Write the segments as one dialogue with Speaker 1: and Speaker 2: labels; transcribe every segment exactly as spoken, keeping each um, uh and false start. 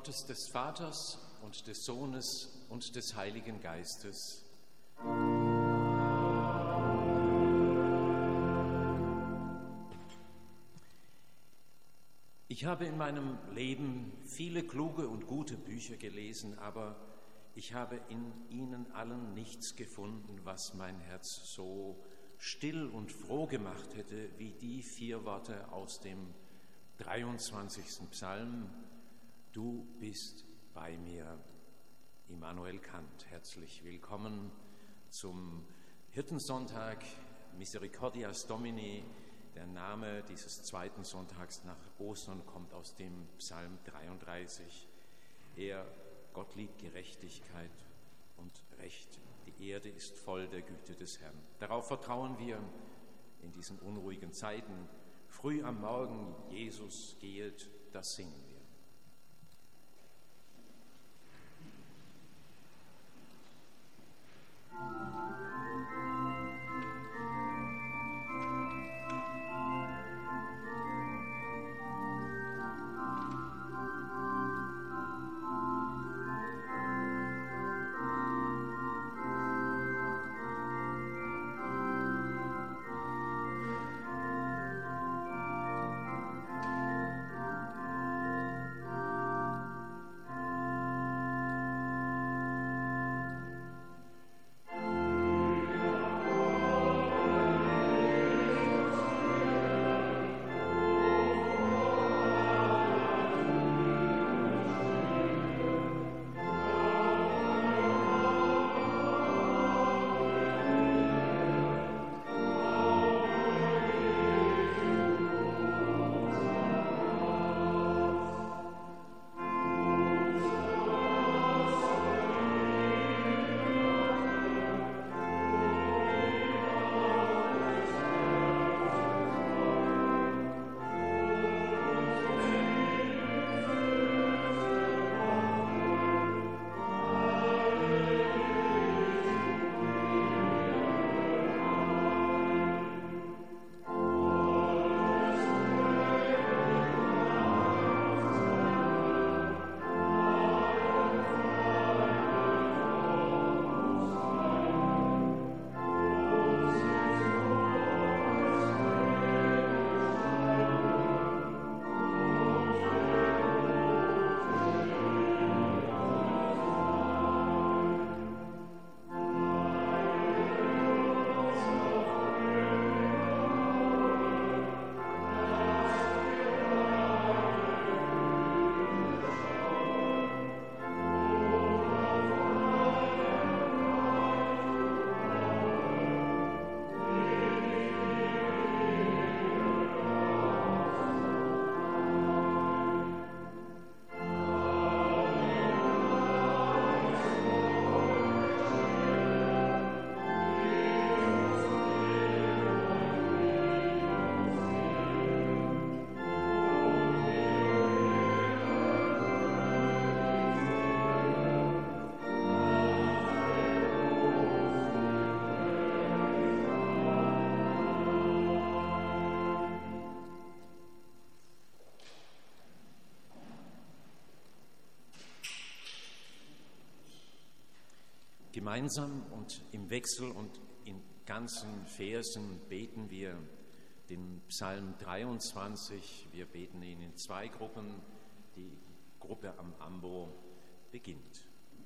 Speaker 1: Gottes des Vaters und des Sohnes und des Heiligen Geistes. Ich habe in meinem Leben viele kluge und gute Bücher gelesen, aber ich habe in ihnen allen nichts gefunden, was mein Herz so still und froh gemacht hätte, wie die vier Worte aus dem dreiundzwanzigsten Psalm: Du bist bei mir. Immanuel Kant, herzlich willkommen zum Hirtensonntag Misericordias Domini. Der Name dieses zweiten Sonntags nach Ostern kommt aus dem Psalm dreiunddreißig. Er, Gott liebt Gerechtigkeit und Recht. Die Erde ist voll der Güte des Herrn. Darauf vertrauen wir in diesen unruhigen Zeiten. Früh am Morgen, Jesus gehet, das singen wir. Gemeinsam und im Wechsel und in ganzen Versen beten wir den Psalm dreiundzwanzig. Wir beten ihn in zwei Gruppen. Die Gruppe am Ambo beginnt.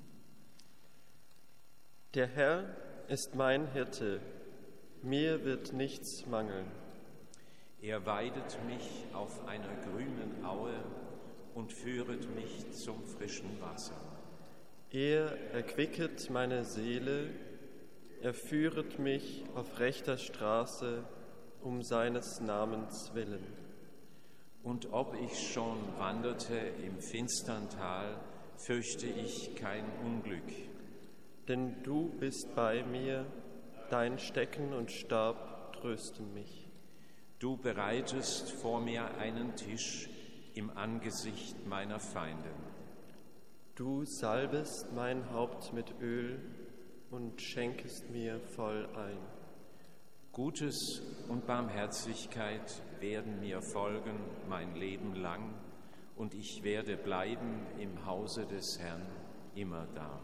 Speaker 2: Der Herr ist mein Hirte, mir wird nichts mangeln.
Speaker 1: Er weidet mich auf einer grünen Aue und führet mich zum frischen Wasser.
Speaker 2: Er erquicket meine Seele, er führet mich auf rechter Straße um seines Namens willen.
Speaker 1: Und ob ich schon wanderte im finstern Tal, fürchte ich kein Unglück.
Speaker 2: Denn du bist bei mir, dein Stecken und Stab trösten mich.
Speaker 1: Du bereitest vor mir einen Tisch im Angesicht meiner Feinde.
Speaker 2: Du salbest mein Haupt mit Öl und schenkest mir voll ein.
Speaker 1: Gutes und Barmherzigkeit werden mir folgen mein Leben lang, und ich werde bleiben im Hause des Herrn immer da.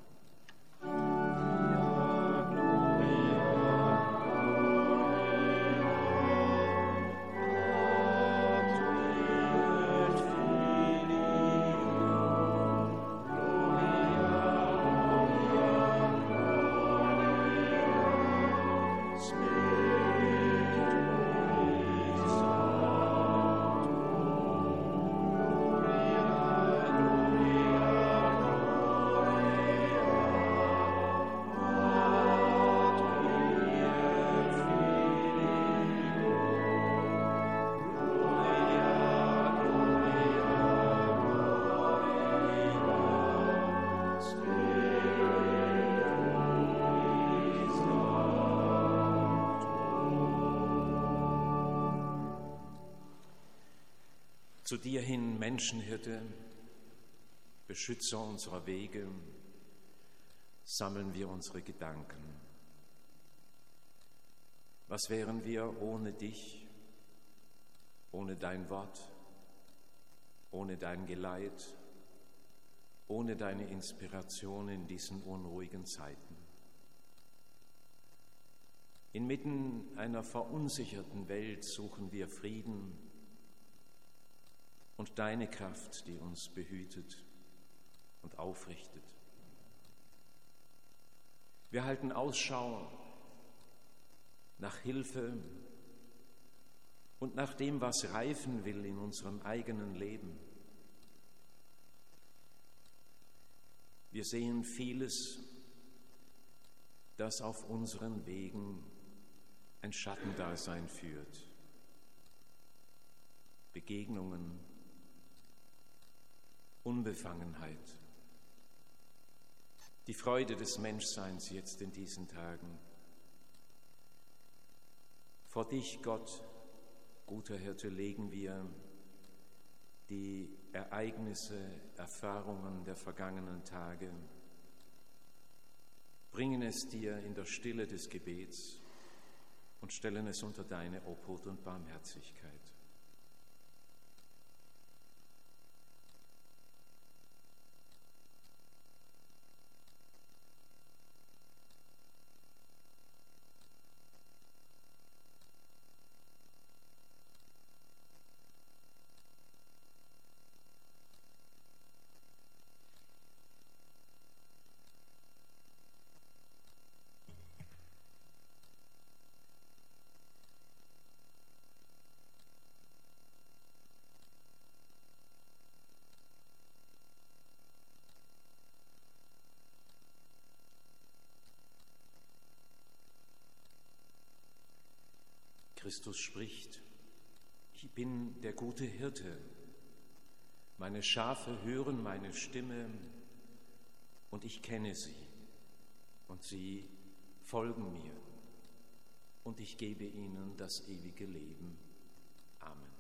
Speaker 1: Zu dir hin, Menschenhirte, Beschützer unserer Wege, sammeln wir unsere Gedanken. Was wären wir ohne dich, ohne dein Wort, ohne dein Geleit, ohne deine Inspiration in diesen unruhigen Zeiten? Inmitten einer verunsicherten Welt suchen wir Frieden und deine Kraft, die uns behütet und aufrichtet. Wir halten Ausschau nach Hilfe und nach dem, was reifen will in unserem eigenen Leben. Wir sehen vieles, das auf unseren Wegen ein Schattendasein führt. Begegnungen, Unbefangenheit, die Freude des Menschseins jetzt in diesen Tagen. Vor dich, Gott, guter Hirte, legen wir die Ereignisse, Erfahrungen der vergangenen Tage, bringen es dir in der Stille des Gebets und stellen es unter deine Obhut und Barmherzigkeit. Christus spricht: Ich bin der gute Hirte. Meine Schafe hören meine Stimme und ich kenne sie und sie folgen mir und ich gebe ihnen das ewige Leben. Amen.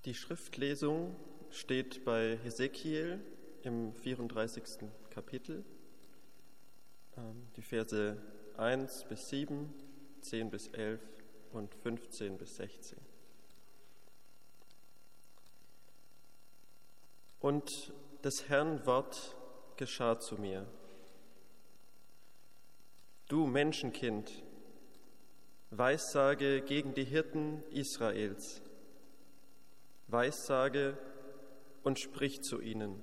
Speaker 2: Die Schriftlesung steht bei Hesekiel im vierunddreißigsten Kapitel, die Verse eins bis sieben, zehn bis elf und fünfzehn bis sechzehn. Und des Herrn Wort geschah zu mir: Du Menschenkind, weissage gegen die Hirten Israels, weissage und sprich zu ihnen.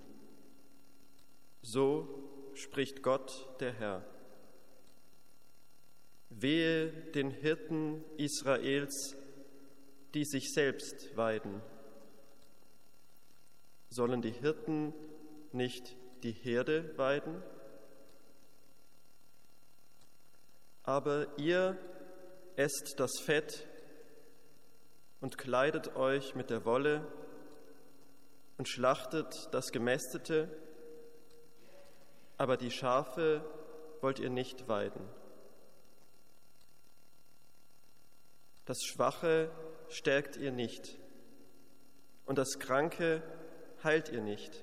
Speaker 2: So spricht Gott, der Herr. Wehe den Hirten Israels, die sich selbst weiden. Sollen die Hirten nicht die Herde weiden? Aber ihr esst das Fett und kleidet euch mit der Wolle und schlachtet das Gemästete, aber die Schafe wollt ihr nicht weiden. Das Schwache stärkt ihr nicht und das Kranke heilt ihr nicht.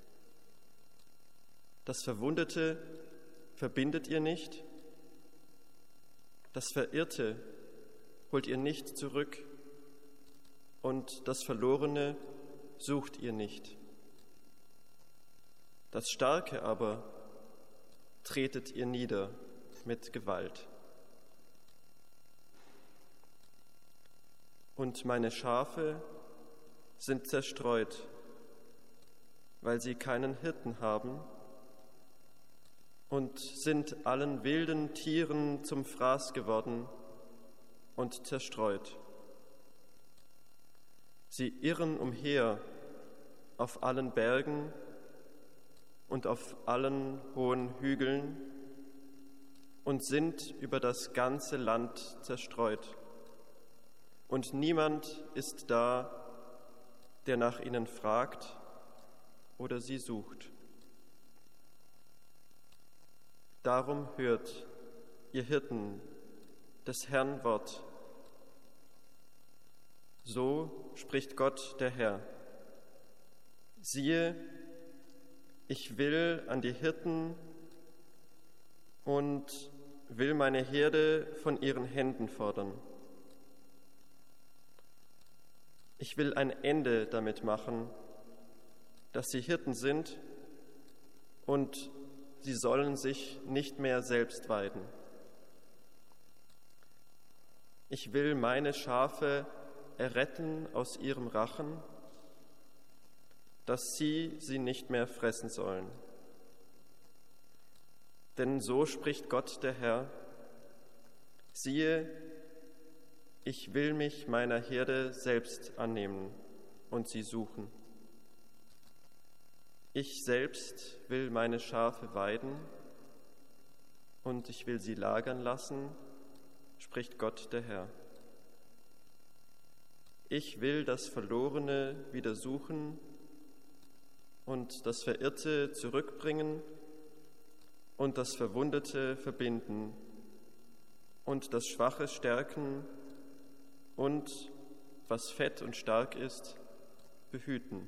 Speaker 2: Das Verwundete verbindet ihr nicht, das Verirrte holt ihr nicht zurück und das Verlorene sucht ihr nicht. Das Starke aber tretet ihr nieder mit Gewalt. Und meine Schafe sind zerstreut, weil sie keinen Hirten haben, und sind allen wilden Tieren zum Fraß geworden und zerstreut. Sie irren umher auf allen Bergen und auf allen hohen Hügeln und sind über das ganze Land zerstreut. Und niemand ist da, der nach ihnen fragt oder sie sucht. Darum hört, ihr Hirten, des Herrn Wort. So spricht Gott, der Herr. Siehe, ich will an die Hirten und will meine Herde von ihren Händen fordern. Ich will ein Ende damit machen, dass sie Hirten sind und sie sollen sich nicht mehr selbst weiden. Ich will meine Schafe erretten aus ihrem Rachen, dass sie sie nicht mehr fressen sollen. Denn so spricht Gott, der Herr: Siehe, ich will mich meiner Herde selbst annehmen und sie suchen. Ich selbst will meine Schafe weiden und ich will sie lagern lassen, spricht Gott, der Herr. Ich will das Verlorene wieder suchen und das Verirrte zurückbringen und das Verwundete verbinden und das Schwache stärken und, was fett und stark ist, behüten.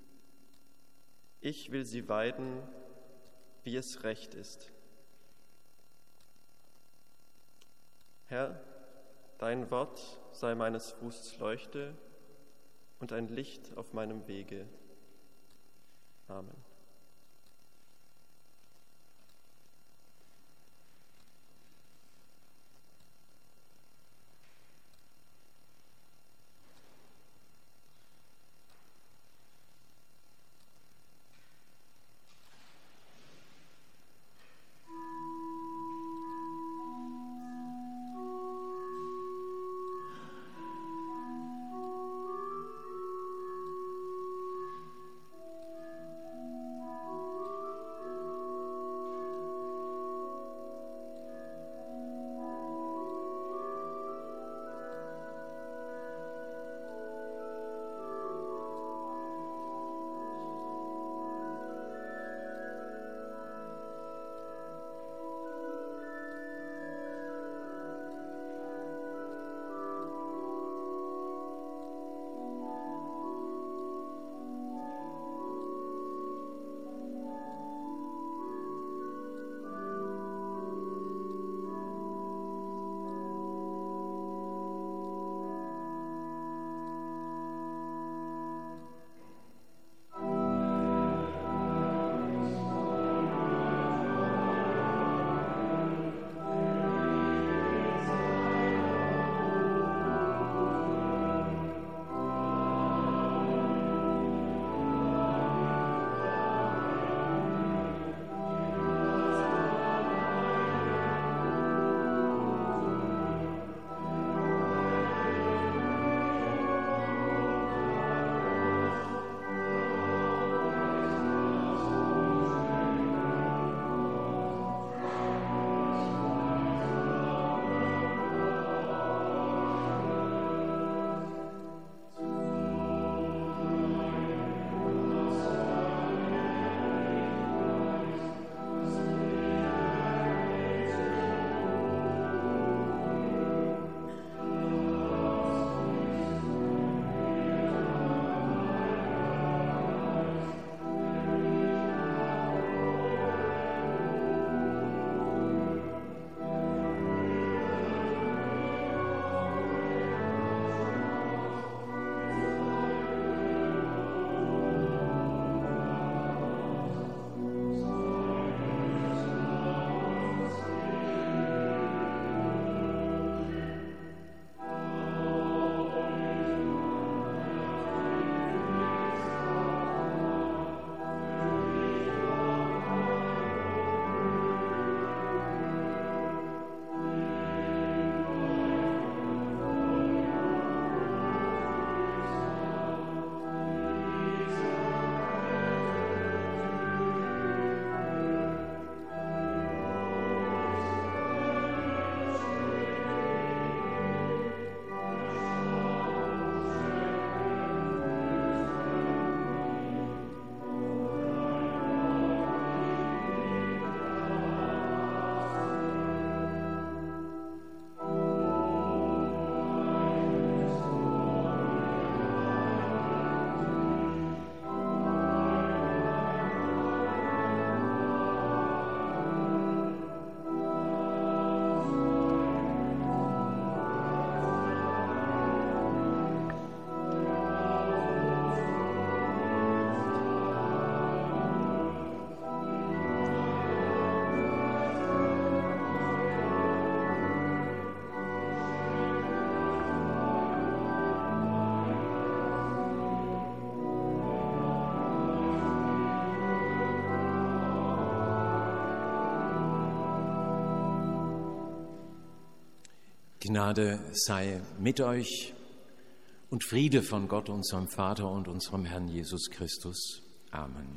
Speaker 2: Ich will sie weiden, wie es recht ist. Herr, dein Wort sei meines Fußes Leuchte und ein Licht auf meinem Wege. Amen.
Speaker 1: Gnade sei mit euch und Friede von Gott, unserem Vater und unserem Herrn Jesus Christus. Amen.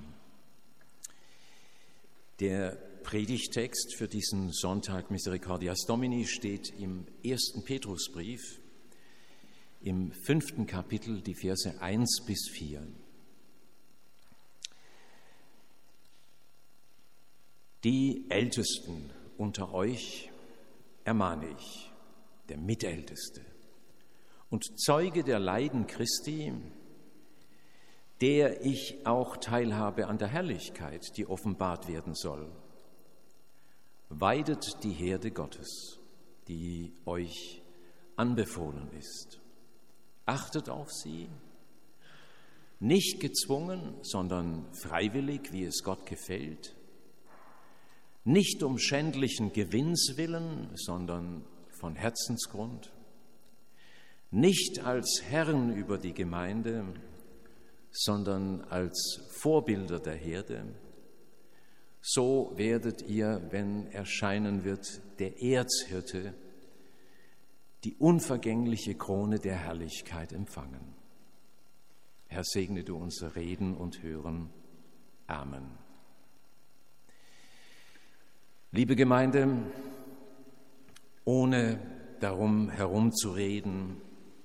Speaker 1: Der Predigtext für diesen Sonntag Misericordias Domini steht im ersten Petrusbrief, im fünften Kapitel, die Verse eins bis vier. Die Ältesten unter euch ermahne ich, der Mitälteste und Zeuge der Leiden Christi, der ich auch teilhabe an der Herrlichkeit, die offenbart werden soll. Weidet die Herde Gottes, die euch anbefohlen ist. Achtet auf sie, nicht gezwungen, sondern freiwillig, wie es Gott gefällt, nicht um schändlichen Gewinns willen, sondern von Herzensgrund, nicht als Herren über die Gemeinde, sondern als Vorbilder der Herde. So werdet ihr, wenn erscheinen wird der Erzhirte, die unvergängliche Krone der Herrlichkeit empfangen. Herr, segne du unser Reden und Hören. Amen. Liebe Gemeinde, ohne darum herumzureden,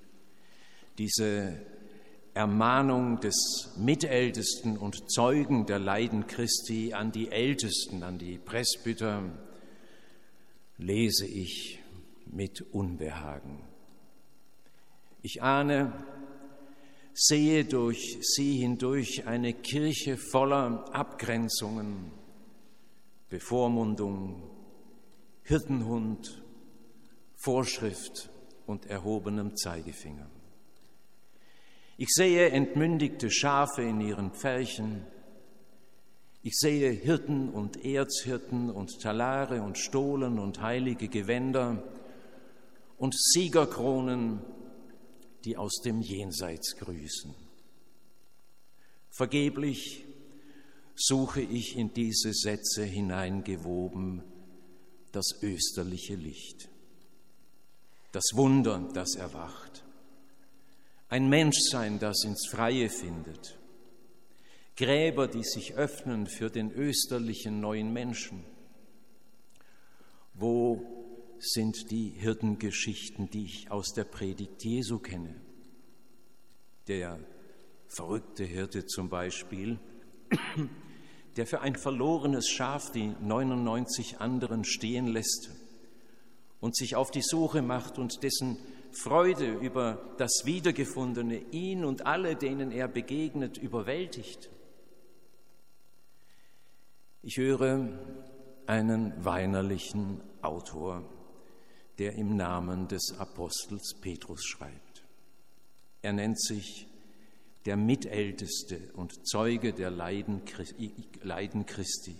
Speaker 1: diese Ermahnung des Mitältesten und Zeugen der Leiden Christi an die Ältesten, an die Presbyter, lese ich mit Unbehagen. Ich ahne, sehe durch sie hindurch eine Kirche voller Abgrenzungen, Bevormundung, Hirtenhund, Vorschrift und erhobenem Zeigefinger. Ich sehe entmündigte Schafe in ihren Pferchen. Ich sehe Hirten und Erzhirten und Talare und Stolen und heilige Gewänder und Siegerkronen, die aus dem Jenseits grüßen. Vergeblich suche ich in diese Sätze hineingewoben das österliche Licht, das Wunder, das erwacht, ein Menschsein, das ins Freie findet, Gräber, die sich öffnen für den österlichen neuen Menschen. Wo sind die Hirtengeschichten, die ich aus der Predigt Jesu kenne? Der verrückte Hirte zum Beispiel, der für ein verlorenes Schaf die neunundneunzig anderen stehen lässt und sich auf die Suche macht und dessen Freude über das Wiedergefundene ihn und alle, denen er begegnet, überwältigt. Ich höre einen weinerlichen Autor, der im Namen des Apostels Petrus schreibt. Er nennt sich der Mitälteste und Zeuge der Leiden Christi.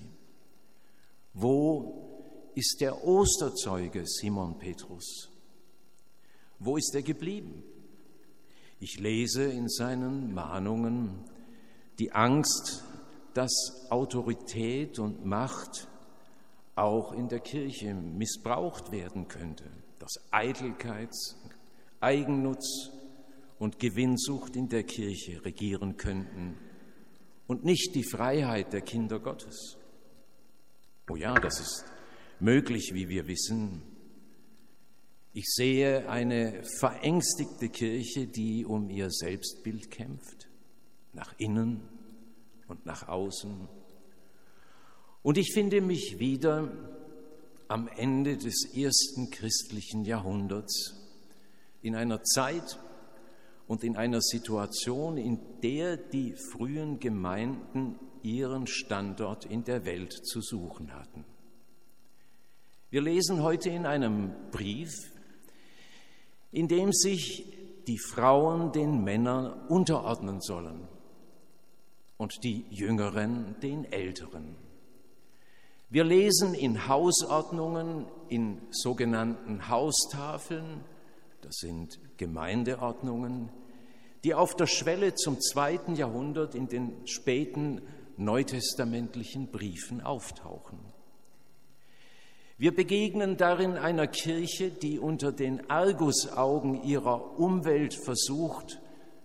Speaker 1: Wo ist der Osterzeuge Simon Petrus? Wo ist er geblieben? Ich lese in seinen Mahnungen die Angst, dass Autorität und Macht auch in der Kirche missbraucht werden könnte, dass Eitelkeit, Eigennutz und Gewinnsucht in der Kirche regieren könnten und nicht die Freiheit der Kinder Gottes. Oh ja, das ist möglich, wie wir wissen. Ich sehe eine verängstigte Kirche, die um ihr Selbstbild kämpft, nach innen und nach außen. Und ich finde mich wieder am Ende des ersten christlichen Jahrhunderts in einer Zeit und in einer Situation, in der die frühen Gemeinden ihren Standort in der Welt zu suchen hatten. Wir lesen heute in einem Brief, in dem sich die Frauen den Männern unterordnen sollen und die Jüngeren den Älteren. Wir lesen in Hausordnungen, in sogenannten Haustafeln, das sind Gemeindeordnungen, die auf der Schwelle zum zweiten Jahrhundert in den späten neutestamentlichen Briefen auftauchen. Wir begegnen darin einer Kirche, die unter den Argusaugen ihrer Umwelt versucht,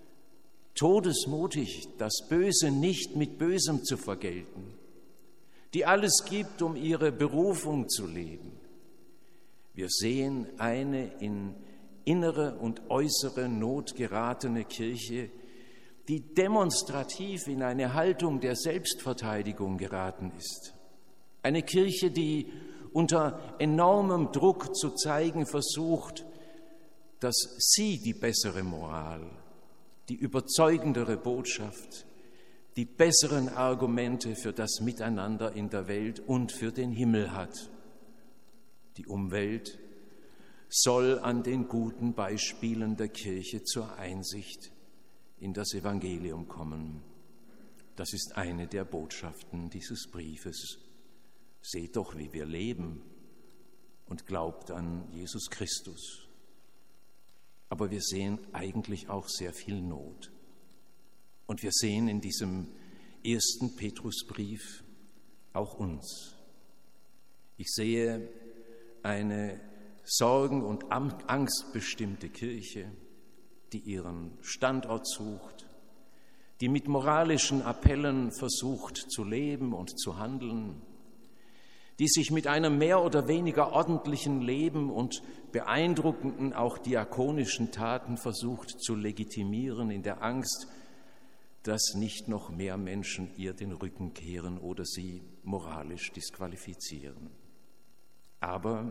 Speaker 1: todesmutig das Böse nicht mit Bösem zu vergelten, die alles gibt, um ihre Berufung zu leben. Wir sehen eine in innere und äußere Not geratene Kirche, die demonstrativ in eine Haltung der Selbstverteidigung geraten ist. Eine Kirche, die unter enormem Druck zu zeigen versucht, dass sie die bessere Moral, die überzeugendere Botschaft, die besseren Argumente für das Miteinander in der Welt und für den Himmel hat. Die Umwelt soll an den guten Beispielen der Kirche zur Einsicht in das Evangelium kommen. Das ist eine der Botschaften dieses Briefes. Seht doch, wie wir leben und glaubt an Jesus Christus. Aber wir sehen eigentlich auch sehr viel Not. Und wir sehen in diesem ersten Petrusbrief auch uns. Ich sehe eine sorgen- und angstbestimmte Kirche, die ihren Standort sucht, die mit moralischen Appellen versucht zu leben und zu handeln, die sich mit einem mehr oder weniger ordentlichen Leben und beeindruckenden, auch diakonischen Taten versucht zu legitimieren, in der Angst, dass nicht noch mehr Menschen ihr den Rücken kehren oder sie moralisch disqualifizieren. Aber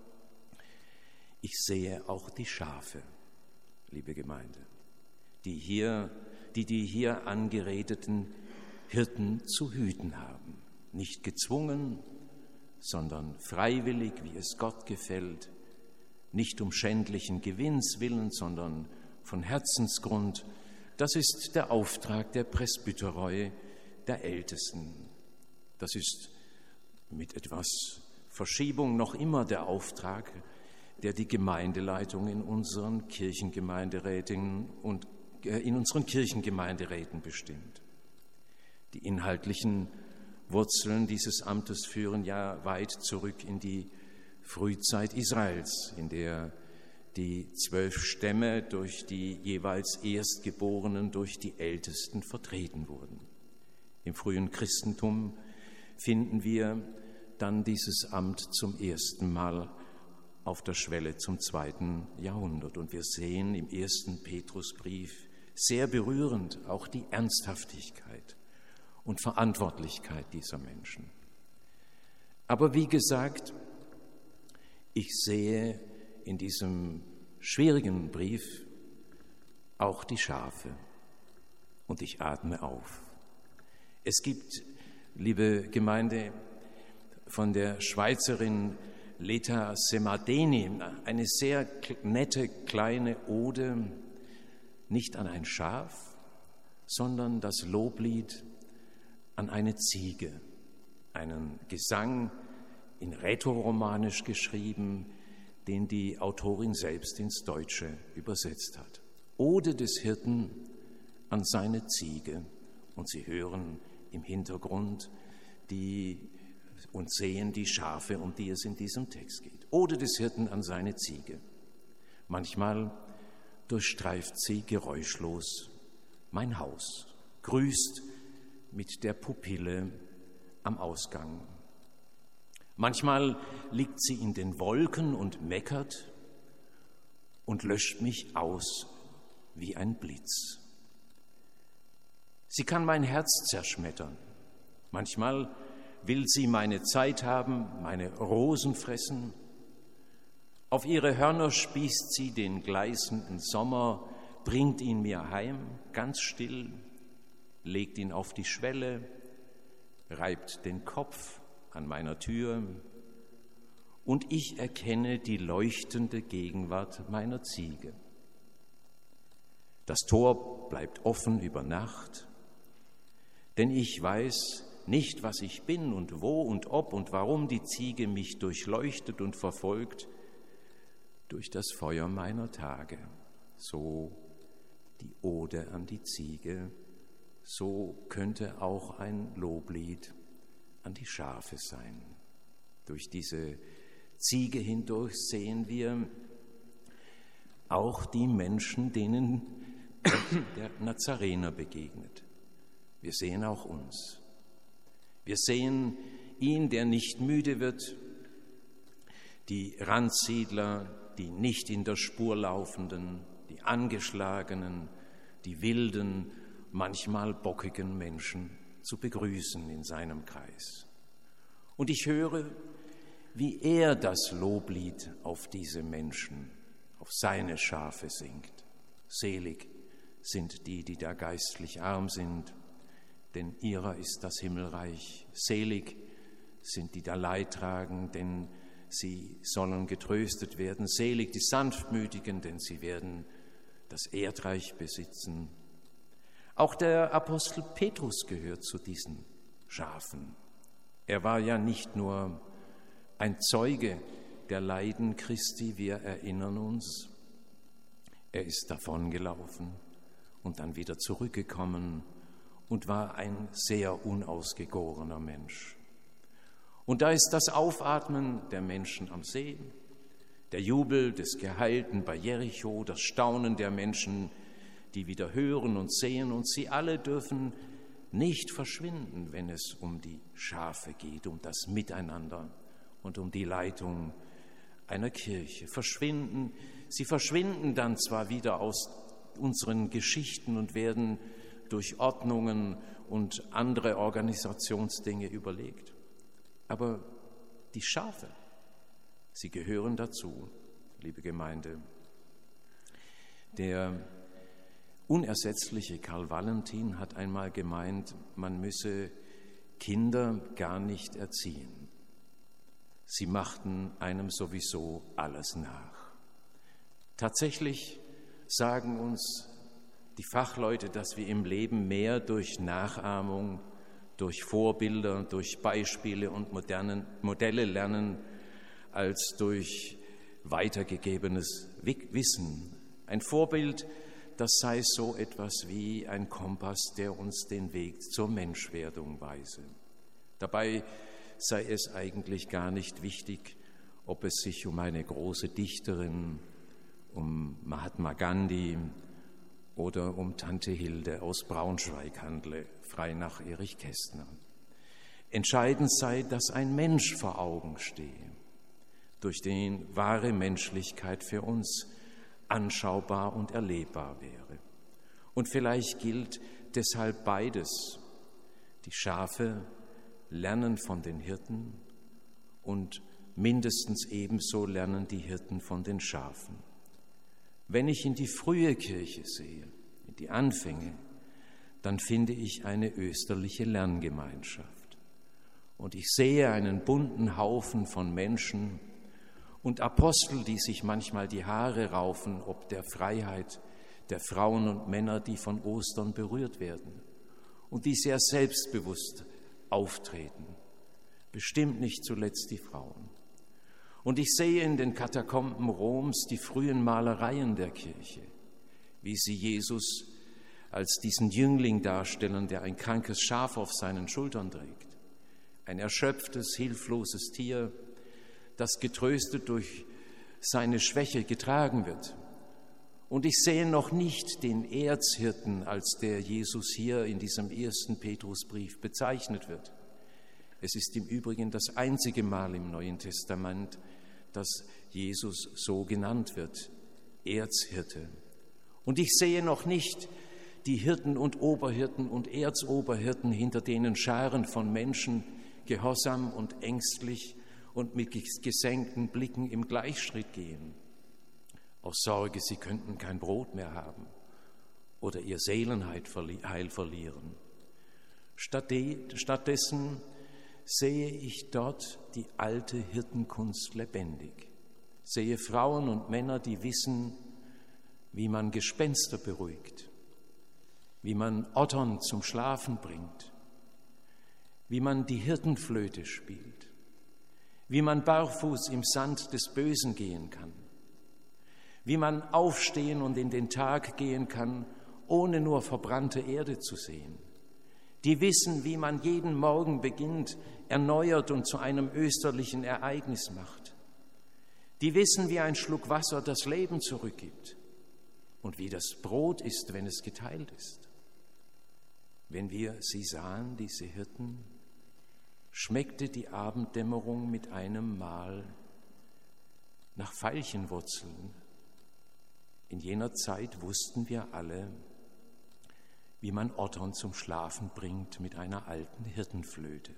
Speaker 1: ich sehe auch die Schafe, liebe Gemeinde, die hier, die die hier angeredeten Hirten zu hüten haben, nicht gezwungen, sondern freiwillig, wie es Gott gefällt, nicht um schändlichen Gewinns willen, sondern von Herzensgrund. Das ist der Auftrag der Presbyteroi, der Ältesten. Das ist mit etwas Verschiebung noch immer der Auftrag, der die Gemeindeleitung in unseren Kirchengemeinderäten und äh, in unseren Kirchengemeinderäten bestimmt. Die inhaltlichen Wurzeln dieses Amtes führen ja weit zurück in die Frühzeit Israels, in der die zwölf Stämme durch die jeweils Erstgeborenen, durch die Ältesten vertreten wurden. Im frühen Christentum finden wir dann dieses Amt zum ersten Mal auf der Schwelle zum zweiten Jahrhundert. Und wir sehen im ersten Petrusbrief sehr berührend auch die Ernsthaftigkeit und Verantwortlichkeit dieser Menschen. Aber wie gesagt, ich sehe in diesem schwierigen Brief auch die Schafe und ich atme auf. Es gibt, liebe Gemeinde, von der Schweizerin Leta Semadeni eine sehr nette kleine Ode, nicht an ein Schaf, sondern das Loblied an eine Ziege, einen Gesang in Rätoromanisch geschrieben, den die Autorin selbst ins Deutsche übersetzt hat. Ode des Hirten an seine Ziege. Und Sie hören im Hintergrund die und sehen die Schafe, um die es in diesem Text geht. Ode des Hirten an seine Ziege. Manchmal durchstreift sie geräuschlos mein Haus, grüßt mit der Pupille am Ausgang. Manchmal liegt sie in den Wolken und meckert und löscht mich aus wie ein Blitz. Sie kann mein Herz zerschmettern. Manchmal will sie meine Zeit haben, meine Rosen fressen. Auf ihre Hörner spießt sie den gleißenden Sommer, bringt ihn mir heim, ganz still, legt ihn auf die Schwelle, reibt den Kopf an meiner Tür und ich erkenne die leuchtende Gegenwart meiner Ziege. Das Tor bleibt offen über Nacht, denn ich weiß nicht, was ich bin und wo und ob und warum die Ziege mich durchleuchtet und verfolgt durch das Feuer meiner Tage. So die Ode an die Ziege, so könnte auch ein Loblied an die Schafe sein. Durch diese Ziege hindurch sehen wir auch die Menschen, denen der Nazarener begegnet. Wir sehen auch uns. Wir sehen ihn, der nicht müde wird, die Randsiedler, die nicht in der Spur laufenden, die angeschlagenen, die wilden, manchmal bockigen Menschen zu begrüßen in seinem Kreis. Und ich höre, wie er das Loblied auf diese Menschen, auf seine Schafe singt. Selig sind die, die da geistlich arm sind, denn ihrer ist das Himmelreich. Selig sind die da Leid tragen, denn sie sollen getröstet werden. Selig die Sanftmütigen, denn sie werden das Erdreich besitzen. Auch der Apostel Petrus gehört zu diesen Schafen. Er war ja nicht nur ein Zeuge der Leiden Christi, wir erinnern uns. Er ist davongelaufen und dann wieder zurückgekommen und war ein sehr unausgegorener Mensch. Und da ist das Aufatmen der Menschen am See, der Jubel des Geheilten bei Jericho, das Staunen der Menschen, die wieder hören und sehen, und sie alle dürfen nicht verschwinden, wenn es um die Schafe geht, um das Miteinander und um die Leitung einer Kirche. Verschwinden, sie verschwinden dann zwar wieder aus unseren Geschichten und werden durch Ordnungen und andere Organisationsdinge überlegt. Aber die Schafe, sie gehören dazu, liebe Gemeinde. Der unersetzliche Karl Valentin hat einmal gemeint, man müsse Kinder gar nicht erziehen. Sie machten einem sowieso alles nach. Tatsächlich sagen uns die Fachleute, dass wir im Leben mehr durch Nachahmung, durch Vorbilder, durch Beispiele und modernen Modelle lernen, als durch weitergegebenes Wissen. Ein Vorbild, das sei so etwas wie ein Kompass, der uns den Weg zur Menschwerdung weise. Dabei sei es eigentlich gar nicht wichtig, ob es sich um eine große Dichterin, um Mahatma Gandhi oder um Tante Hilde aus Braunschweig handle, frei nach Erich Kästner. Entscheidend sei, dass ein Mensch vor Augen stehe, durch den wahre Menschlichkeit für uns anschaubar und erlebbar wäre. Und vielleicht gilt deshalb beides. Die Schafe lernen von den Hirten und mindestens ebenso lernen die Hirten von den Schafen. Wenn ich in die frühe Kirche sehe, in die Anfänge, dann finde ich eine österliche Lerngemeinschaft. Und ich sehe einen bunten Haufen von Menschen und Apostel, die sich manchmal die Haare raufen, ob der Freiheit der Frauen und Männer, die von Ostern berührt werden und die sehr selbstbewusst auftreten. Bestimmt nicht zuletzt die Frauen. Und ich sehe in den Katakomben Roms die frühen Malereien der Kirche, wie sie Jesus als diesen Jüngling darstellen, der ein krankes Schaf auf seinen Schultern trägt. Ein erschöpftes, hilfloses Tier, das getröstet durch seine Schwäche getragen wird. Und ich sehe noch nicht den Erzhirten, als der Jesus hier in diesem ersten Petrusbrief bezeichnet wird. Es ist im Übrigen das einzige Mal im Neuen Testament, dass Jesus so genannt wird, Erzhirte. Und ich sehe noch nicht die Hirten und Oberhirten und Erzoberhirten, hinter denen Scharen von Menschen gehorsam und ängstlich und mit gesenkten Blicken im Gleichschritt gehen, aus Sorge, sie könnten kein Brot mehr haben oder ihr Seelenheil verlieren. Stattdessen sehe ich dort die alte Hirtenkunst lebendig, sehe Frauen und Männer, die wissen, wie man Gespenster beruhigt, wie man Ottern zum Schlafen bringt, wie man die Hirtenflöte spielt, wie man barfuß im Sand des Bösen gehen kann, wie man aufstehen und in den Tag gehen kann, ohne nur verbrannte Erde zu sehen. Die wissen, wie man jeden Morgen beginnt, erneuert und zu einem österlichen Ereignis macht. die wissen, wie ein Schluck Wasser das Leben zurückgibt und wie das Brot ist, wenn es geteilt ist. Wenn wir sie sahen, diese Hirten, schmeckte die Abenddämmerung mit einem Mal nach Veilchenwurzeln. In jener Zeit wussten wir alle, wie man Ottern zum Schlafen bringt mit einer alten Hirtenflöte.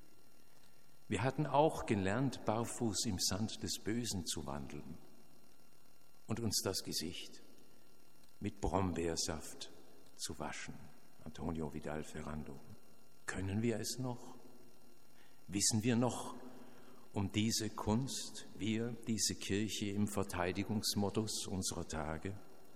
Speaker 1: Wir hatten auch gelernt, barfuß im Sand des Bösen zu wandeln und uns das Gesicht mit Brombeersaft zu waschen. Antonio Vidal Ferrando. Können wir es noch? Wissen wir noch um diese Kunst, wir, diese Kirche im Verteidigungsmodus unserer Tage?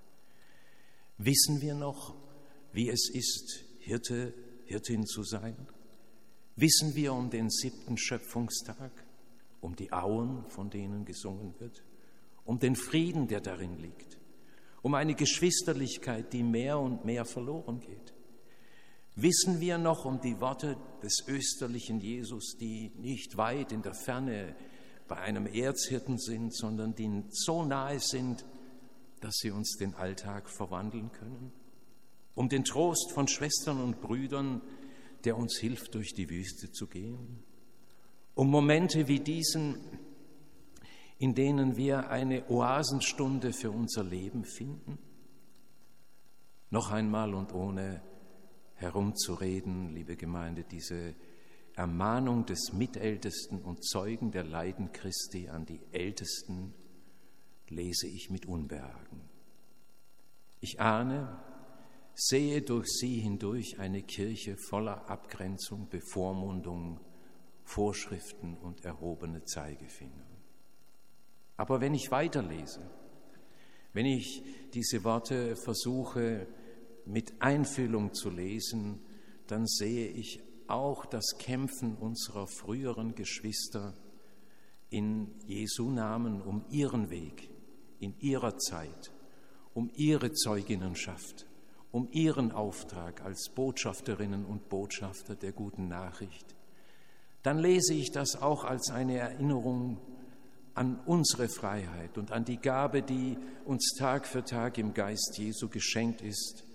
Speaker 1: Wissen wir noch, wie es ist, Hirte, Hirtin zu sein? Wissen wir um den siebten Schöpfungstag, um die Auen, von denen gesungen wird, um den Frieden, der darin liegt, um eine Geschwisterlichkeit, die mehr und mehr verloren geht? Wissen wir noch um die Worte des österlichen Jesus, die nicht weit in der Ferne bei einem Erzhirten sind, sondern die so nahe sind, dass sie uns den Alltag verwandeln können? Um den Trost von Schwestern und Brüdern, der uns hilft, durch die Wüste zu gehen? Um Momente wie diesen, in denen wir eine Oasenstunde für unser Leben finden? Noch einmal und ohne herumzureden, liebe Gemeinde, diese Ermahnung des Mitältesten und Zeugen der Leiden Christi an die Ältesten lese ich mit Unbehagen. Ich ahne, sehe durch sie hindurch eine Kirche voller Abgrenzung, Bevormundung, Vorschriften und erhobene Zeigefinger. Aber wenn ich weiterlese, wenn ich diese Worte versuche, mit Einfühlung zu lesen, dann sehe ich auch das Kämpfen unserer früheren Geschwister in Jesu Namen um ihren Weg, in ihrer Zeit, um ihre Zeuginnenschaft, um ihren Auftrag als Botschafterinnen und Botschafter der guten Nachricht. Dann lese ich das auch als eine Erinnerung an unsere Freiheit und an die Gabe, die uns Tag für Tag im Geist Jesu geschenkt ist,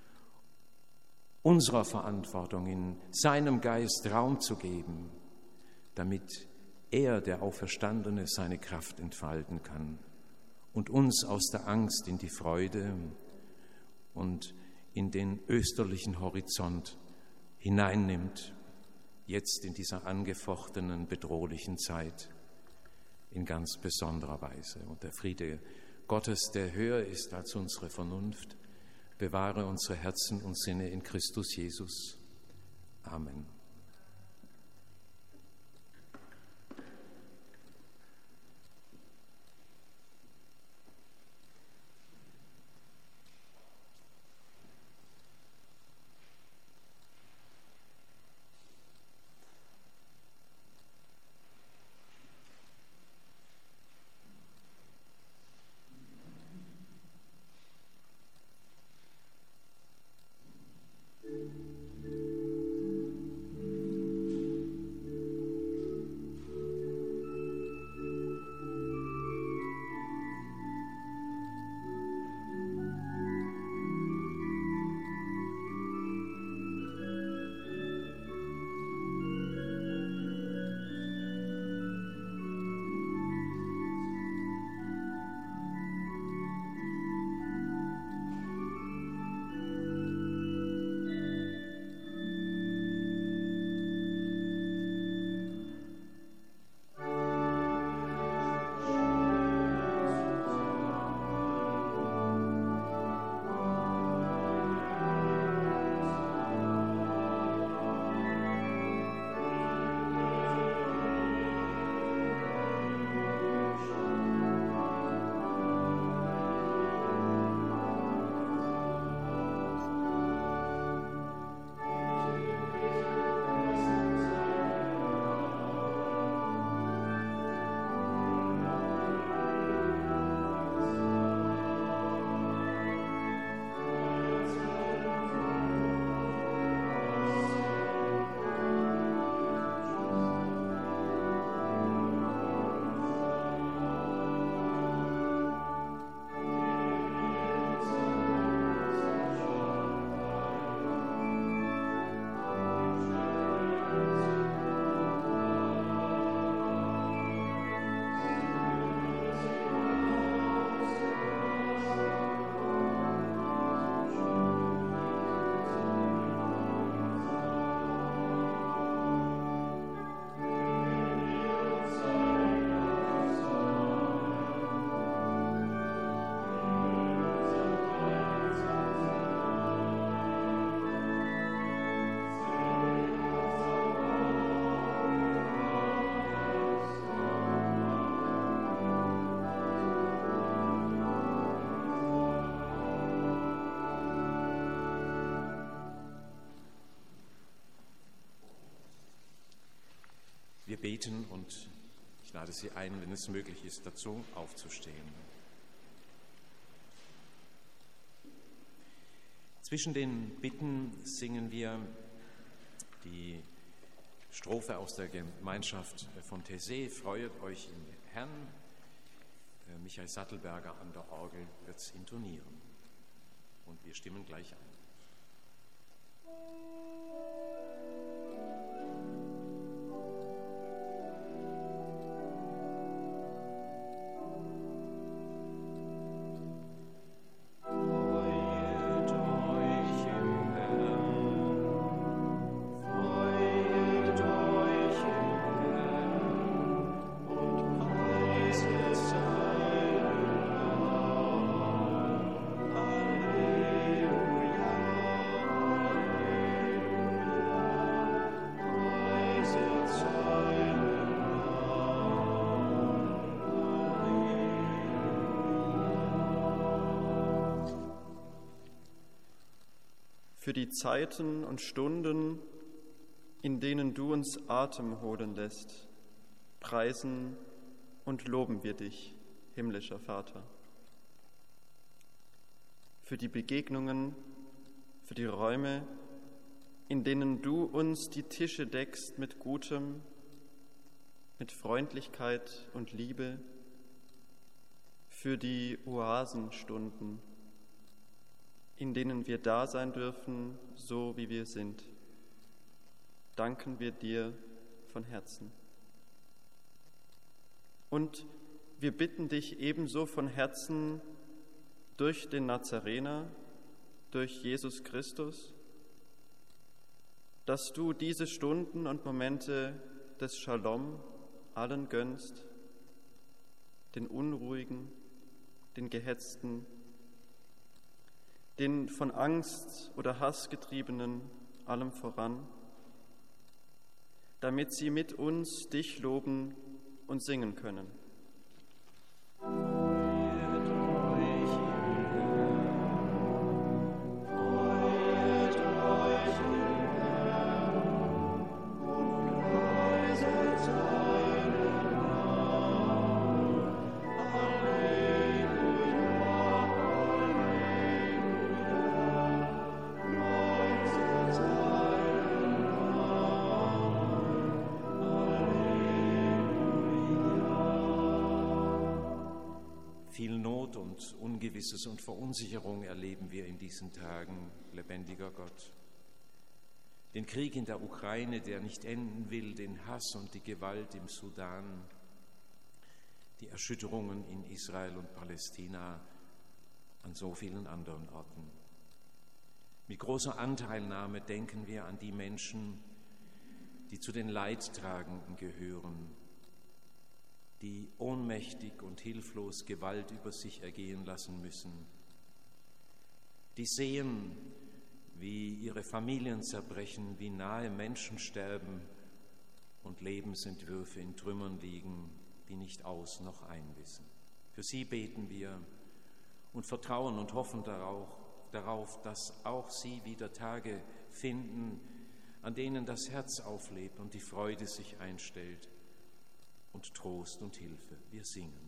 Speaker 1: unserer Verantwortung in seinem Geist Raum zu geben, damit er, der Auferstandene, seine Kraft entfalten kann und uns aus der Angst in die Freude und in den österlichen Horizont hineinnimmt, jetzt in dieser angefochtenen, bedrohlichen Zeit in ganz besonderer Weise. Und der Friede Gottes, der höher ist als unsere Vernunft, bewahre unsere Herzen und Sinne in Christus Jesus. Amen. bitten und ich lade Sie ein, wenn es möglich ist, dazu aufzustehen. Zwischen den Bitten singen wir die Strophe aus der Gemeinschaft von Taizé, Freuet euch im Herrn. Michael Sattelberger an der Orgel wird es intonieren. Und wir stimmen gleich ein.
Speaker 2: Für die Zeiten und Stunden, in denen du uns Atem holen lässt, preisen und loben wir dich, himmlischer Vater. Für die Begegnungen, für die Räume, in denen du uns die Tische deckst mit Gutem, mit Freundlichkeit und Liebe, für die Oasenstunden, in denen wir da sein dürfen, so wie wir sind, danken wir dir von Herzen. Und wir bitten dich ebenso von Herzen durch den Nazarener, durch Jesus Christus, dass du diese Stunden und Momente des Shalom allen gönnst, den Unruhigen, den Gehetzten, den von Angst oder Hass getriebenen allem voran, damit sie mit uns dich loben und singen können.
Speaker 1: Viel Not und Ungewisses und Verunsicherung erleben wir in diesen Tagen, lebendiger Gott. Den Krieg in der Ukraine, der nicht enden will, den Hass und die Gewalt im Sudan, die Erschütterungen in Israel und Palästina, an so vielen anderen Orten. Mit großer Anteilnahme denken wir an die Menschen, die zu den Leidtragenden gehören, die ohnmächtig und hilflos Gewalt über sich ergehen lassen müssen, die sehen, wie ihre Familien zerbrechen, wie nahe Menschen sterben und Lebensentwürfe in Trümmern liegen, die nicht aus noch ein wissen. Für sie beten wir und vertrauen und hoffen darauf, darauf, dass auch sie wieder Tage finden, an denen das Herz auflebt und die Freude sich einstellt und Trost und Hilfe. Wir singen.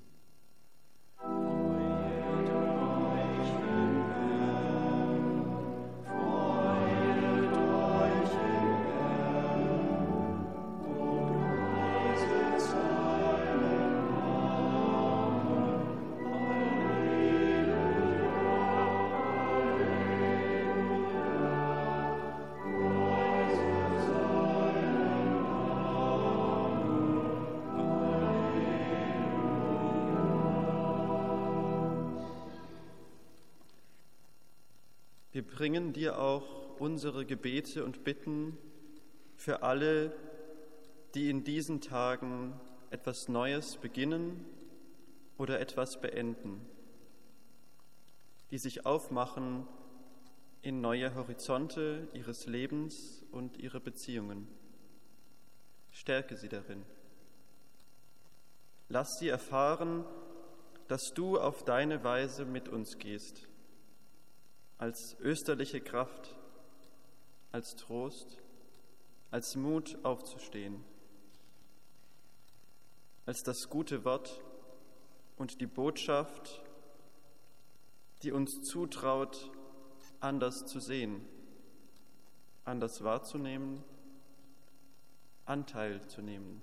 Speaker 2: Wir bringen dir auch unsere Gebete und Bitten für alle, die in diesen Tagen etwas Neues beginnen oder etwas beenden, die sich aufmachen in neue Horizonte ihres Lebens und ihrer Beziehungen. Stärke sie darin. Lass sie erfahren, dass du auf deine Weise mit uns gehst, als österliche Kraft, als Trost, als Mut aufzustehen. als das gute Wort und die Botschaft, die uns zutraut, anders zu sehen, anders wahrzunehmen, Anteil zu nehmen.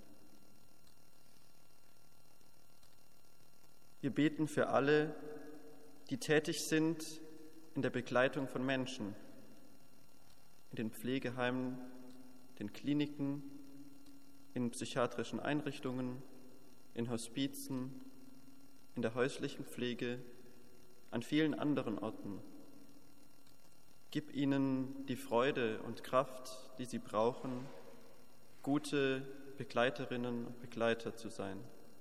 Speaker 2: Wir beten für alle, die tätig sind in der Begleitung von Menschen, in den Pflegeheimen, den Kliniken, in psychiatrischen Einrichtungen, in Hospizen, in der häuslichen Pflege, an vielen anderen Orten. Gib ihnen die Freude und Kraft, die sie brauchen, gute Begleiterinnen und Begleiter zu sein.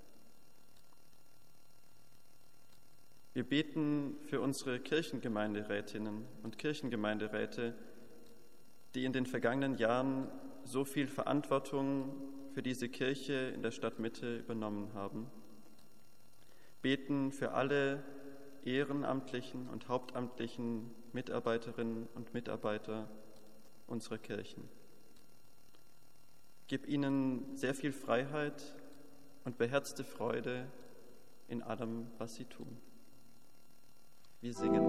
Speaker 2: Wir beten für unsere Kirchengemeinderätinnen und Kirchengemeinderäte, die in den vergangenen Jahren so viel Verantwortung für diese Kirche in der Stadtmitte übernommen haben. Beten für alle ehrenamtlichen und hauptamtlichen Mitarbeiterinnen und Mitarbeiter unserer Kirchen. Gib ihnen sehr viel Freiheit und beherzte Freude in allem, was sie tun. Wir singen.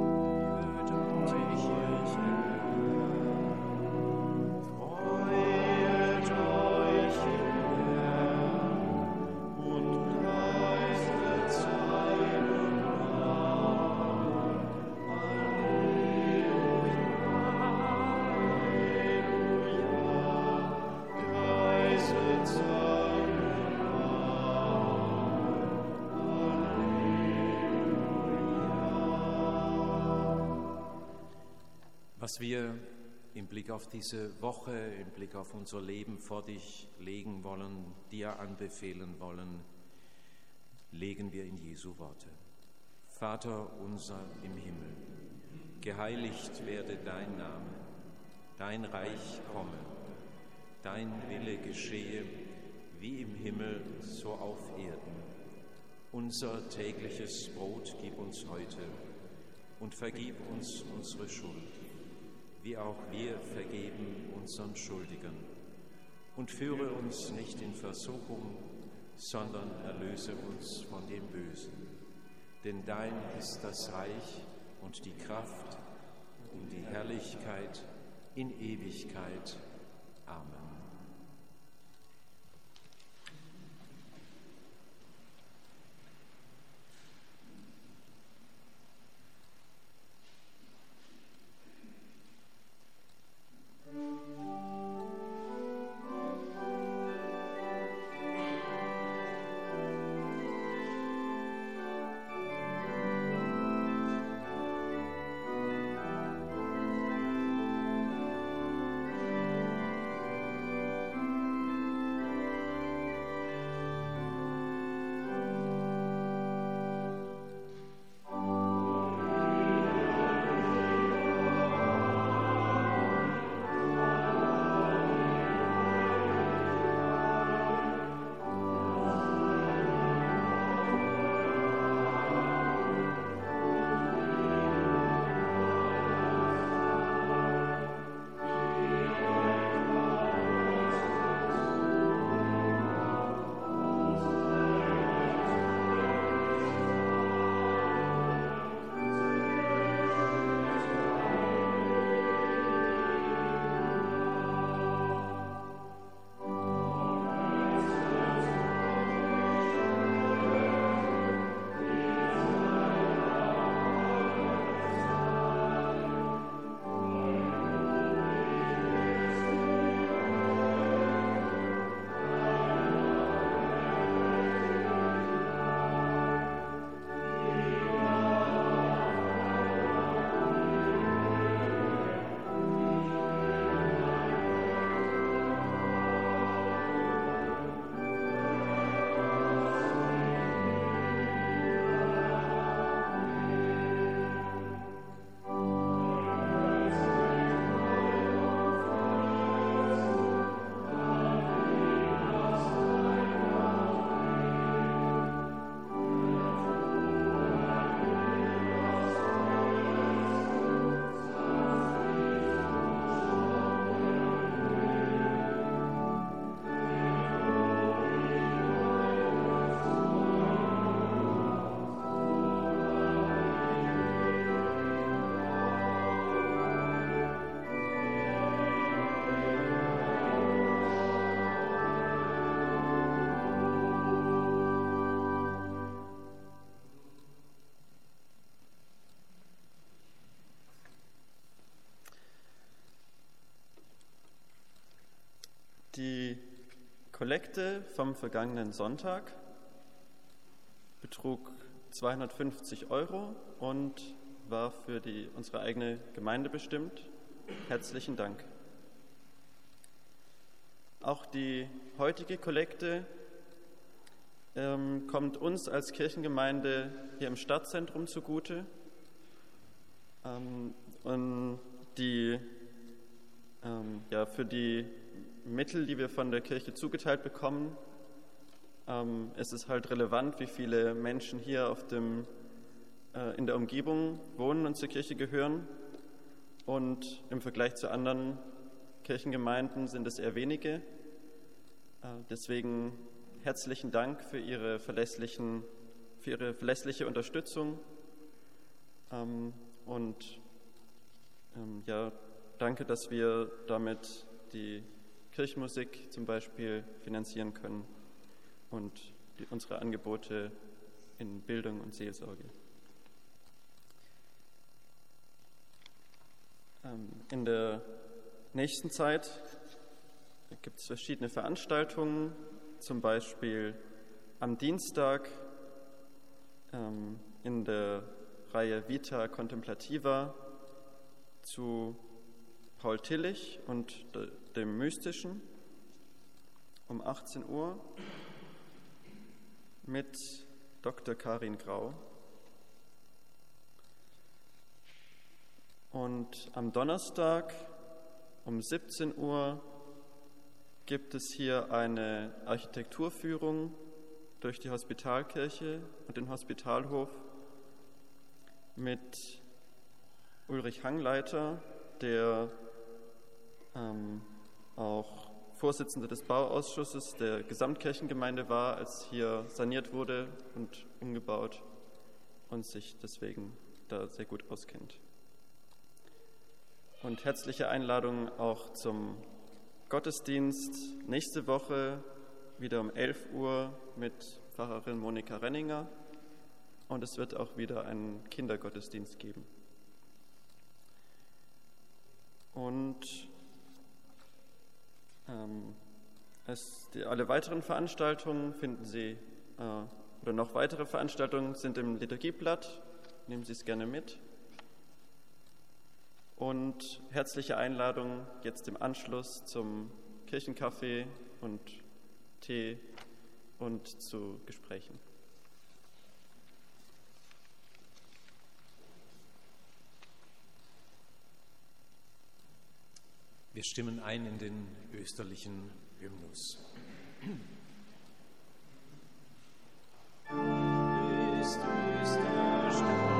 Speaker 1: Was wir im Blick auf diese Woche, im Blick auf unser Leben vor dich legen wollen, dir anbefehlen wollen, legen wir in Jesu Worte. Vater unser im Himmel, geheiligt werde dein Name, dein Reich komme, dein Wille geschehe, wie im Himmel, so auf Erden. Unser tägliches Brot gib uns heute und vergib uns unsere Schuld, wie auch wir vergeben unseren Schuldigern. Und führe uns nicht in Versuchung, sondern erlöse uns von dem Bösen. Denn dein ist das Reich und die Kraft und die Herrlichkeit in Ewigkeit. Amen.
Speaker 2: Kollekte vom vergangenen Sonntag betrug zweihundertfünfzig Euro und war für die, unsere eigene Gemeinde bestimmt. Herzlichen Dank. Auch die heutige Kollekte ähm, kommt uns als Kirchengemeinde hier im Stadtzentrum zugute. Ähm, und die, ähm, ja, für die Mittel, die wir von der Kirche zugeteilt bekommen, ähm, ist es halt relevant, wie viele Menschen hier auf dem, äh, in der Umgebung wohnen und zur Kirche gehören. Und im Vergleich zu anderen Kirchengemeinden sind es eher wenige. Äh, deswegen herzlichen Dank für Ihre, verlässlichen, für Ihre verlässliche Unterstützung. Ähm, und ähm, ja, danke, dass wir damit die Kirchenmusik zum Beispiel finanzieren können und die, unsere Angebote in Bildung und Seelsorge. Ähm, in der nächsten Zeit gibt es verschiedene Veranstaltungen, zum Beispiel am Dienstag ähm, in der Reihe Vita Contemplativa zu Paul Tillich und dem Mystischen um achtzehn Uhr mit Doktor Karin Grau. Und am Donnerstag um siebzehn Uhr gibt es hier eine Architekturführung durch die Hospitalkirche und den Hospitalhof mit Ulrich Hangleiter, der ähm, auch Vorsitzender des Bauausschusses der Gesamtkirchengemeinde war, als hier saniert wurde und umgebaut und sich deswegen da sehr gut auskennt. Und herzliche Einladung auch zum Gottesdienst nächste Woche, wieder um elf Uhr mit Pfarrerin Monika Renninger. Und es wird auch wieder einen Kindergottesdienst geben. Und ähm, es, die, alle weiteren Veranstaltungen finden Sie, äh, oder noch weitere Veranstaltungen sind im Liturgieblatt. Nehmen Sie es gerne mit. Und herzliche Einladung jetzt im Anschluss zum Kirchenkaffee und Tee und zu Gesprächen.
Speaker 1: Wir stimmen ein in den österlichen Hymnus. Ist Öster stark.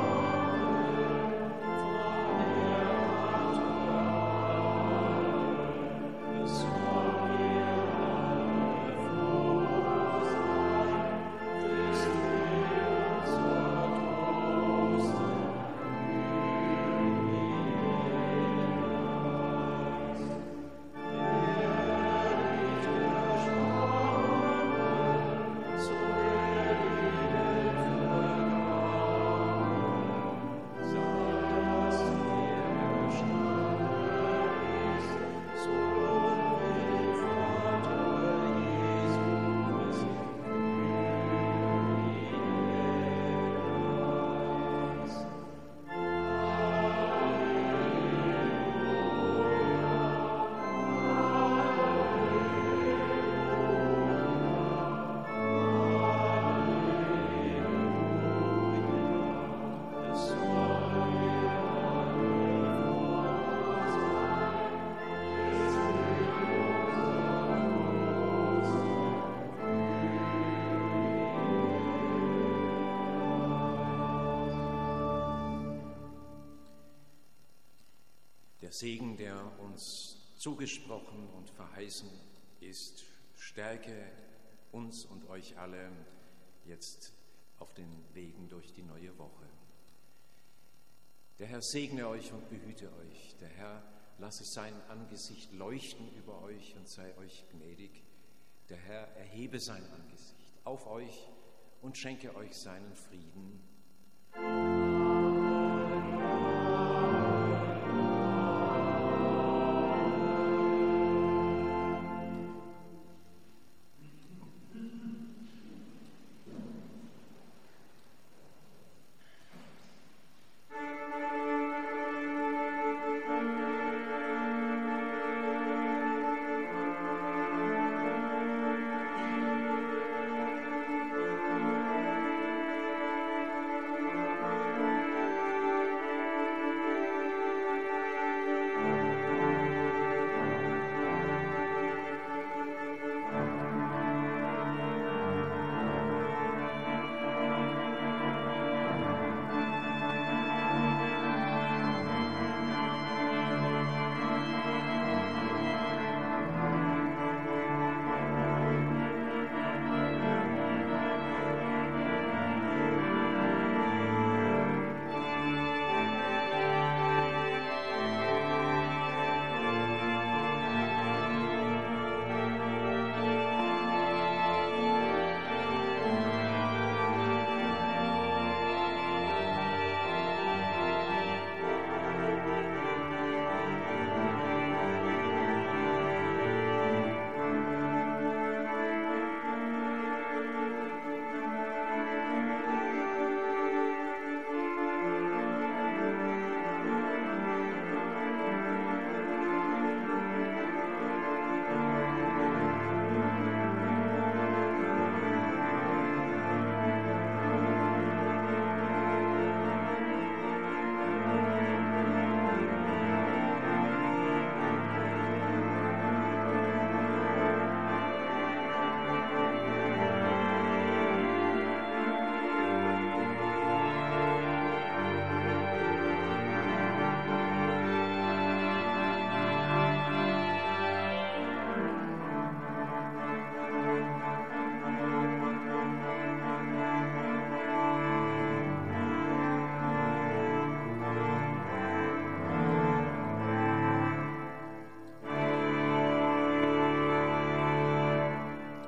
Speaker 1: Der Segen, der uns zugesprochen und verheißen ist, stärke uns und euch alle jetzt auf den Wegen durch die neue Woche. Der Herr segne euch und behüte euch. Der Herr lasse sein Angesicht leuchten über euch und sei euch gnädig. Der Herr erhebe sein Angesicht auf euch und schenke euch seinen Frieden.